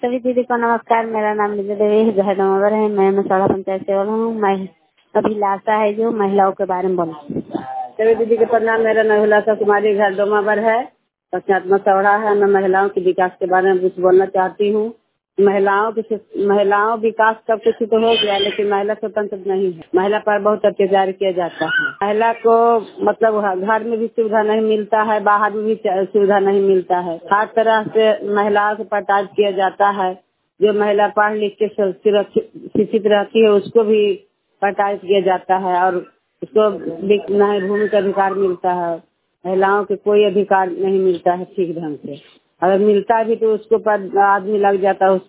सभी दीदी को नमस्कार। मेरा नाम विजय देवी घर नंबर है। मैं मसौढ़ा पंचायत से हूँ। मैं अभिलाषा है जो महिलाओं के बारे में बोला। सभी दीदी के प्रणाम। मेरा नाम अभिलाषा कुमारी घर डोमावर है, पंचायत मसौढ़ा है। मैं महिलाओं के विकास के बारे में कुछ बोलना चाहती हूँ। महिलाओं विकास सब कुछ तो हो गया, लेकिन महिला स्वतंत्र नहीं है। महिला पर बहुत अत्याचार किया जाता है। महिला को मतलब घर में भी सुविधा नहीं मिलता है, बाहर में भी सुविधा नहीं मिलता है। हर तरह से महिलाओं को प्रताड़ित किया जाता है। जो महिला पढ़ लिख के शिक्षित रहती है उसको भी प्रताड़ित किया जाता है और उसको भूमि का अधिकार मिलता है। महिलाओं के कोई अधिकार नहीं मिलता है ठीक ढंग से। अगर मिलता भी तो उसको पर आदमी लग जाता है।